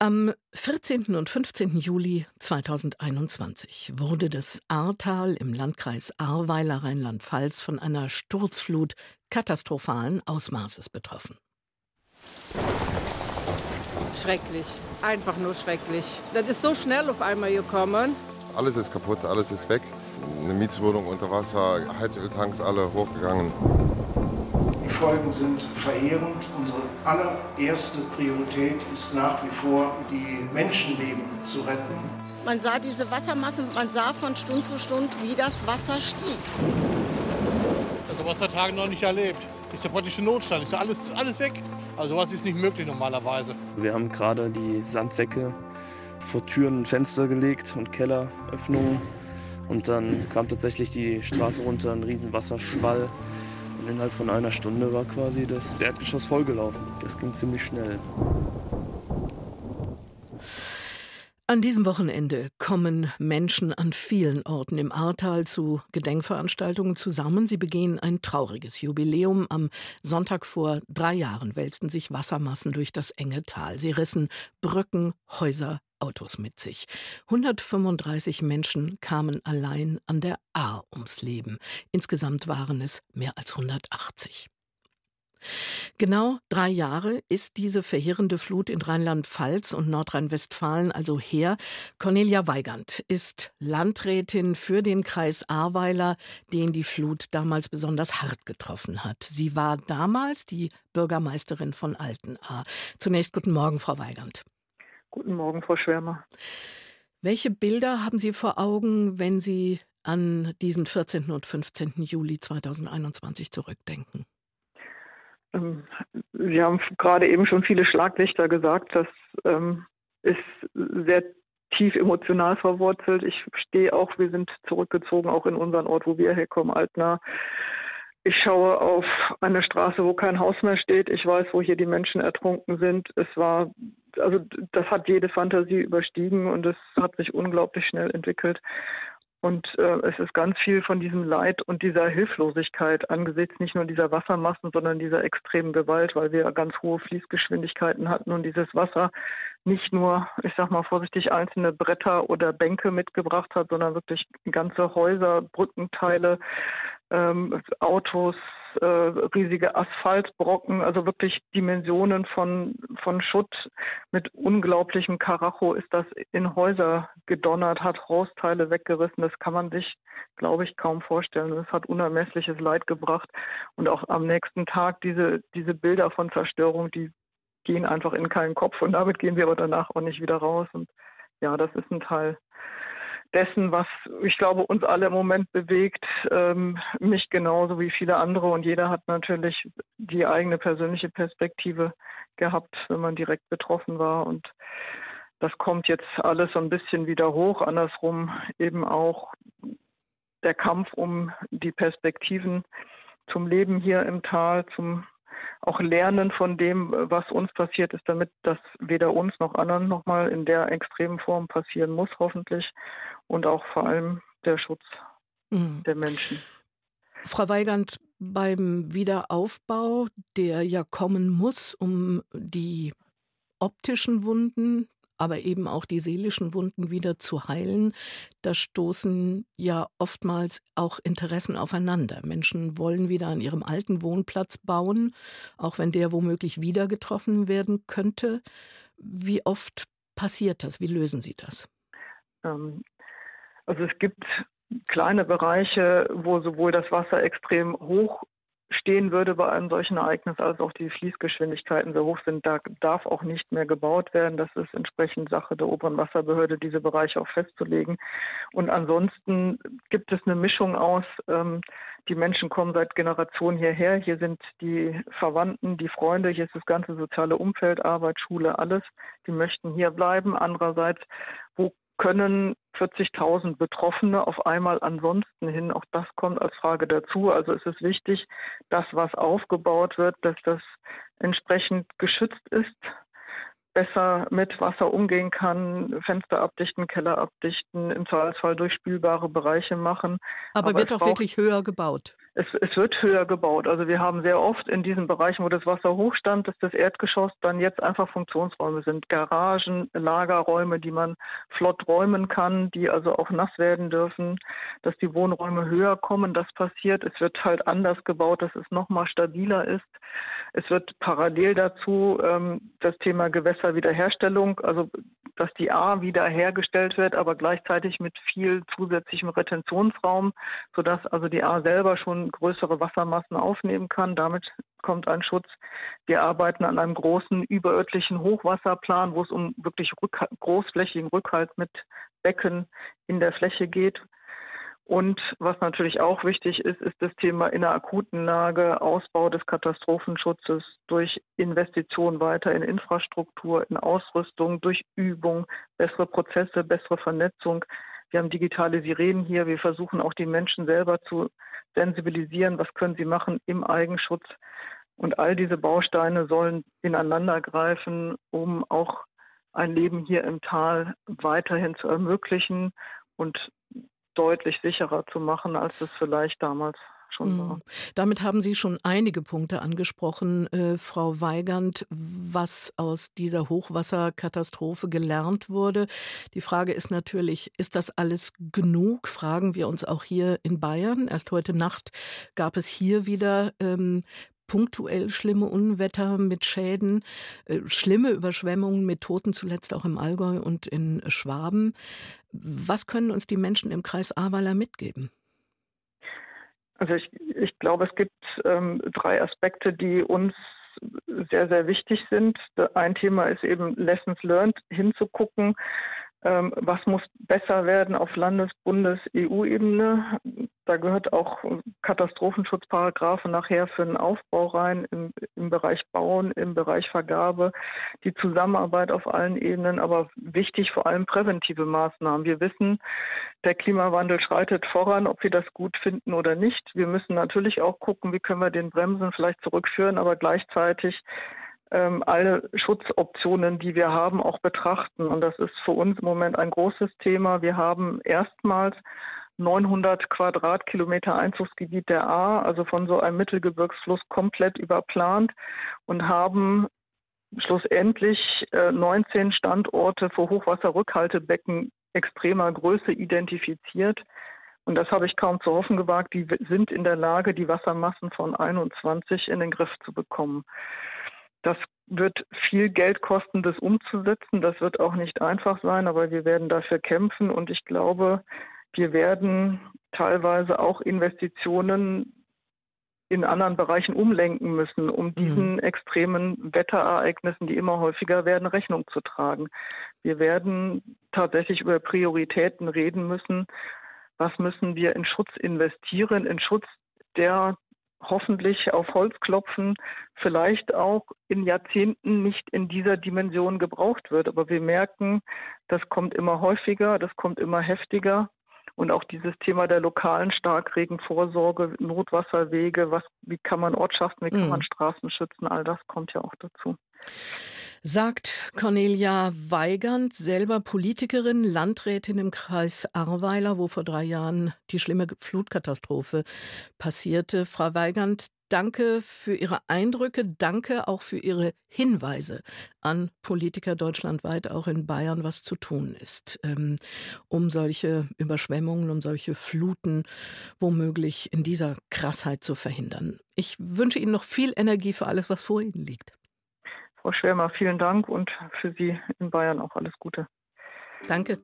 Am 14. und 15. Juli 2021 wurde das Ahrtal im Landkreis Ahrweiler, Rheinland-Pfalz, von einer Sturzflut katastrophalen Ausmaßes betroffen. Schrecklich, einfach nur schrecklich. Das ist so schnell auf einmal gekommen. Alles ist kaputt, alles ist weg. Eine Mietswohnung unter Wasser, Heizöltanks alle hochgegangen. Die Folgen sind verheerend. Unsere allererste Priorität ist nach wie vor, die Menschenleben zu retten. Man sah diese Wassermassen, man sah von Stund zu Stund, wie das Wasser stieg. Also was der Tage noch nicht erlebt. Ist ja praktisch ein Notstand, ist ja alles weg. Also was ist nicht möglich normalerweise. Wir haben gerade die Sandsäcke vor Türen und Fenster gelegt und Kelleröffnungen. Und dann kam tatsächlich die Straße runter, ein riesen Wasserschwall. Und innerhalb von einer Stunde war quasi das Erdgeschoss vollgelaufen. Das ging ziemlich schnell. An diesem Wochenende kommen Menschen an vielen Orten im Ahrtal zu Gedenkveranstaltungen zusammen. Sie begehen ein trauriges Jubiläum. Am Sonntag vor 3 Jahren wälzten sich Wassermassen durch das enge Tal. Sie rissen Brücken, Häuser, Autos mit sich. 135 Menschen kamen allein an der Ahr ums Leben. Insgesamt waren es mehr als 180. Genau 3 Jahre ist diese verheerende Flut in Rheinland-Pfalz und Nordrhein-Westfalen also her. Cornelia Weigand ist Landrätin für den Kreis Ahrweiler, den die Flut damals besonders hart getroffen hat. Sie war damals die Bürgermeisterin von Altenahr. Zunächst guten Morgen, Frau Weigand. Guten Morgen, Frau Schwärmer. Welche Bilder haben Sie vor Augen, wenn Sie an diesen 14. und 15. Juli 2021 zurückdenken? Sie haben gerade eben schon viele Schlaglichter gesagt. Das ist sehr tief emotional verwurzelt. Ich stehe auch, wir sind zurückgezogen, auch in unseren Ort, wo wir herkommen, Altenahr. Ich schaue auf eine Straße, wo kein Haus mehr steht. Ich weiß, wo hier die Menschen ertrunken sind. Das hat jede Fantasie überstiegen und es hat sich unglaublich schnell entwickelt. Und es ist ganz viel von diesem Leid und dieser Hilflosigkeit angesichts nicht nur dieser Wassermassen, sondern dieser extremen Gewalt, weil wir ganz hohe Fließgeschwindigkeiten hatten und dieses Wasser nicht nur, ich sag mal vorsichtig, einzelne Bretter oder Bänke mitgebracht hat, sondern wirklich ganze Häuser, Brückenteile, Autos, riesige Asphaltbrocken, also wirklich Dimensionen von Schutt mit unglaublichem Karacho ist das in Häuser gedonnert, hat Hausteile weggerissen. Das kann man sich, glaube ich, kaum vorstellen. Es hat unermessliches Leid gebracht. Und auch am nächsten Tag diese Bilder von Zerstörung, die gehen einfach in keinen Kopf. Und damit gehen wir aber danach auch nicht wieder raus. Und ja, das ist ein Teil dessen, was, ich glaube, uns alle im Moment bewegt, mich genauso wie viele andere. Und jeder hat natürlich die eigene persönliche Perspektive gehabt, wenn man direkt betroffen war. Und das kommt jetzt alles so ein bisschen wieder hoch. Andersrum eben auch der Kampf um die Perspektiven zum Leben hier im Tal, zum auch Lernen von dem, was uns passiert ist, damit das weder uns noch anderen nochmal in der extremen Form passieren muss, hoffentlich. Und auch vor allem der Schutz der Menschen. Frau Weigand, beim Wiederaufbau, der ja kommen muss, um die optischen Wunden, aber eben auch die seelischen Wunden wieder zu heilen, da stoßen ja oftmals auch Interessen aufeinander. Menschen wollen wieder an ihrem alten Wohnplatz bauen, auch wenn der womöglich wieder getroffen werden könnte. Wie oft passiert das? Wie lösen Sie das? Also es gibt kleine Bereiche, wo sowohl das Wasser extrem hoch stehen würde bei einem solchen Ereignis, als auch die Fließgeschwindigkeiten so hoch sind. Da darf auch nicht mehr gebaut werden. Das ist entsprechend Sache der oberen Wasserbehörde, diese Bereiche auch festzulegen. Und ansonsten gibt es eine Mischung aus, die Menschen kommen seit Generationen hierher. Hier sind die Verwandten, die Freunde, hier ist das ganze soziale Umfeld, Arbeit, Schule, alles. Die möchten hier bleiben. Andererseits, wo können 40.000 Betroffene auf einmal ansonsten hin, auch das kommt als Frage dazu. Also es ist wichtig, dass was aufgebaut wird, dass das entsprechend geschützt ist, besser mit Wasser umgehen kann, Fenster abdichten, Keller abdichten, im Zweifelsfall durchspülbare Bereiche machen. Aber wird auch wirklich höher gebaut? Es wird höher gebaut. Also wir haben sehr oft in diesen Bereichen, wo das Wasser hochstand, dass das Erdgeschoss dann jetzt einfach Funktionsräume sind. Garagen, Lagerräume, die man flott räumen kann, die also auch nass werden dürfen, dass die Wohnräume höher kommen. Das passiert. Es wird halt anders gebaut, dass es nochmal stabiler ist. Es wird parallel dazu das Thema Gewässerwiederherstellung, also dass die Ahr wiederhergestellt wird, aber gleichzeitig mit viel zusätzlichem Retentionsraum, sodass also die Ahr selber schon größere Wassermassen aufnehmen kann. Damit kommt ein Schutz. Wir arbeiten an einem großen überörtlichen Hochwasserplan, wo es um wirklich großflächigen Rückhalt mit Becken in der Fläche geht. Und was natürlich auch wichtig ist, ist das Thema in der akuten Lage, Ausbau des Katastrophenschutzes durch Investitionen weiter in Infrastruktur, in Ausrüstung, durch Übung, bessere Prozesse, bessere Vernetzung. Wir haben digitale Sirenen hier. Wir versuchen auch die Menschen selber zu sensibilisieren. Was können sie machen im Eigenschutz? Und all diese Bausteine sollen ineinander greifen, um auch ein Leben hier im Tal weiterhin zu ermöglichen und deutlich sicherer zu machen, als es vielleicht damals schon war. Damit haben Sie schon einige Punkte angesprochen, Frau Weigand, was aus dieser Hochwasserkatastrophe gelernt wurde. Die Frage ist natürlich, ist das alles genug? Fragen wir uns auch hier in Bayern. Erst heute Nacht gab es hier wieder punktuell schlimme Unwetter mit Schäden, schlimme Überschwemmungen mit Toten, zuletzt auch im Allgäu und in Schwaben. Was können uns die Menschen im Kreis Ahrweiler mitgeben? Also ich glaube, es gibt 3 Aspekte, die uns sehr, sehr wichtig sind. Ein Thema ist eben Lessons learned, hinzugucken, was muss besser werden auf Landes-, Bundes-, EU-Ebene. Da gehört auch Katastrophenschutzparagraphe nachher für den Aufbau rein, im Bereich Bauen, im Bereich Vergabe, die Zusammenarbeit auf allen Ebenen, aber wichtig vor allem präventive Maßnahmen. Wir wissen, der Klimawandel schreitet voran, ob wir das gut finden oder nicht. Wir müssen natürlich auch gucken, wie können wir den bremsen, vielleicht zurückführen, aber gleichzeitig alle Schutzoptionen, die wir haben, auch betrachten. Und das ist für uns im Moment ein großes Thema. Wir haben erstmals 900 Quadratkilometer Einzugsgebiet der Ahr, also von so einem Mittelgebirgsfluss, komplett überplant und haben schlussendlich 19 Standorte für Hochwasserrückhaltebecken extremer Größe identifiziert. Und das habe ich kaum zu hoffen gewagt. Die sind in der Lage, die Wassermassen von 21 in den Griff zu bekommen. Das wird viel Geld kosten, das umzusetzen. Das wird auch nicht einfach sein, aber wir werden dafür kämpfen. Und ich glaube, wir werden teilweise auch Investitionen in anderen Bereichen umlenken müssen, um diesen extremen Wetterereignissen, die immer häufiger werden, Rechnung zu tragen. Wir werden tatsächlich über Prioritäten reden müssen. Was müssen wir in Schutz investieren, in Schutz, der hoffentlich auf Holz klopfen, vielleicht auch in Jahrzehnten nicht in dieser Dimension gebraucht wird. Aber wir merken, das kommt immer häufiger, das kommt immer heftiger. Und auch dieses Thema der lokalen Starkregenvorsorge, Notwasserwege, wie kann man Ortschaften, wie kann man Straßen schützen, all das kommt ja auch dazu. Sagt Cornelia Weigand, selber Politikerin, Landrätin im Kreis Ahrweiler, wo vor 3 Jahren die schlimme Flutkatastrophe passierte. Frau Weigand, danke für Ihre Eindrücke, danke auch für Ihre Hinweise an Politiker deutschlandweit, auch in Bayern, was zu tun ist, um solche Überschwemmungen, um solche Fluten womöglich in dieser Krassheit zu verhindern. Ich wünsche Ihnen noch viel Energie für alles, was vor Ihnen liegt. Frau Schwärmer, vielen Dank und für Sie in Bayern auch alles Gute. Danke.